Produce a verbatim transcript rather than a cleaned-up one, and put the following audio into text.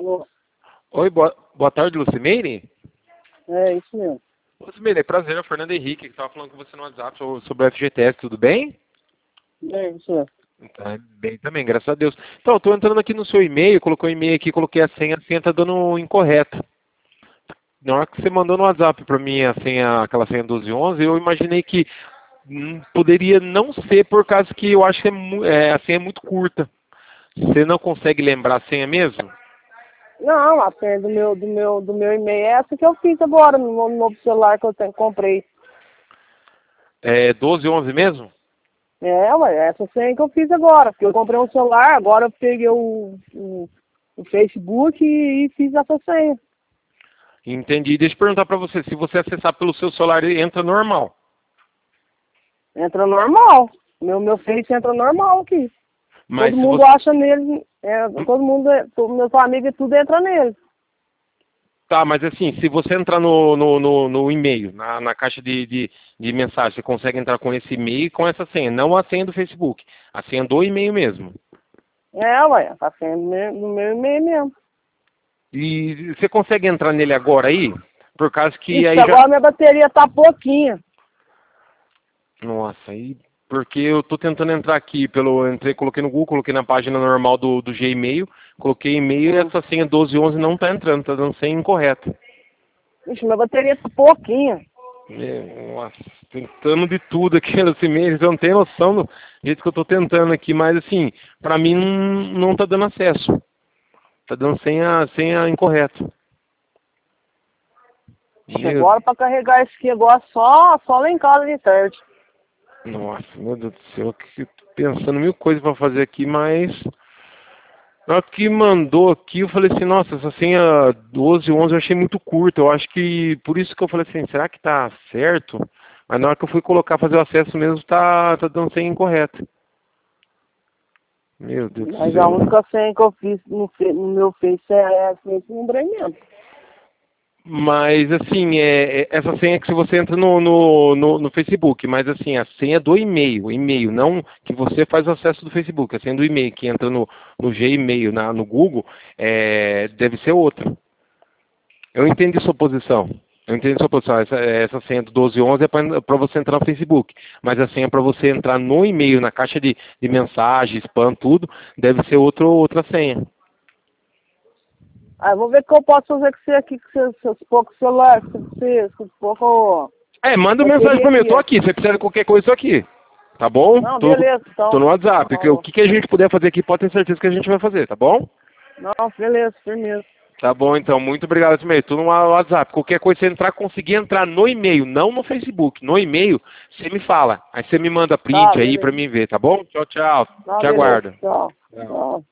Alô? Oi, boa, boa tarde, Lucimeire. É, isso mesmo. Lucimeire, é prazer, é o Fernando Henrique, que estava falando com você no WhatsApp sobre sobre o F G T S, tudo bem? É, isso mesmo. Tá bem também, graças a Deus. Então, eu tô entrando aqui no seu e-mail, colocou o e-mail aqui, coloquei a senha, a senha tá dando incorreta. Na hora que você mandou no WhatsApp para mim a senha, aquela senha doze onze, eu imaginei que hum, poderia não ser por causa que eu acho que é, mu- é, a senha é muito curta. Você não consegue lembrar a senha mesmo? Não, a senha do meu, do meu, do meu e-mail é essa que eu fiz agora no no novo celular que eu tenho, comprei. É doze onze mesmo? É, ué, é essa senha que eu fiz agora, porque eu comprei um celular, agora eu peguei o, o, o Facebook e, e fiz essa senha. Entendi. Deixa eu perguntar para você, se você acessar pelo seu celular, ele entra normal. Entra normal. Meu, meu Face entra normal aqui. Mas Todo se mundo você... acha nele, é, todo mundo, todo, meus amigos tudo entra nele. Tá, mas assim, se você entrar no, no, no, no e-mail, na, na caixa de, de, de mensagem, você consegue entrar com esse e-mail e com essa senha, não a senha do Facebook, a senha do e-mail mesmo. É, ué, tá sendo no meu, no meu e-mail mesmo. E você consegue entrar nele agora aí? Por causa que Ixi, aí já... agora minha bateria tá pouquinha. Nossa, aí... Porque eu tô tentando entrar aqui pelo... Entrei, coloquei no Google, coloquei na página normal do, do Gmail, coloquei e-mail e Hum. essa senha doze onze não tá entrando, tá dando senha incorreta. Ixi, minha bateria tá pouquinha. É, nossa, tentando de tudo aqui nesse mês, eu não tenho noção do jeito que eu tô tentando aqui, mas assim, pra mim não, não tá dando acesso. Tá dando senha, senha incorreta. Ixi, Meu, agora pra carregar isso aqui agora só, só lá em casa de tarde. nossa, meu Deus do céu, que eu tô pensando mil coisas pra fazer aqui, mas na hora que mandou aqui, eu falei assim, nossa, essa senha doze onze eu achei muito curta. Eu acho que, por isso que eu falei assim, será que tá certo? Mas na hora que eu fui colocar, fazer o acesso mesmo, tá, tá dando senha incorreta. Meu Deus do Mas a céu. única senha que eu fiz no, fe- no meu Face é essa que eu lembrei mesmo. Mas assim, é, é- essa senha que se você entra no, no, no, no Facebook, mas assim, a senha do e-mail, e-mail, não que você faz o acesso do Facebook, a senha do e-mail que entra no, no Gmail, na, no Google, é, deve ser outra. Eu entendi sua posição. Eu entendi sua posição. Essa, essa senha do doze onze é para você entrar no Facebook. Mas a senha para você entrar no e-mail, na caixa de, de mensagem, spam, tudo, deve ser outro, outra senha. Ah, vou ver o que eu posso fazer com você aqui, com seus, seus poucos celulares, com você, com pouco É, manda uma mensagem bateria para mim. Eu tô aqui. aqui. Se você precisar de qualquer coisa, eu tô aqui. Tá bom? Não, Tô, beleza, tô então. no WhatsApp. O Falou. que, que a gente puder fazer aqui, pode ter certeza que a gente vai fazer, tá bom? Não, beleza, firmeza. Tá bom, então. Muito obrigado, e-mail. Tô no WhatsApp. Qualquer coisa, você entrar, conseguir entrar no e-mail, não no Facebook. No e-mail, você me fala. Aí você me manda Tá, print aí pra beleza. mim ver, tá bom? Tchau, tchau. Não, Te beleza, aguardo. tchau. Tchau. Tchau.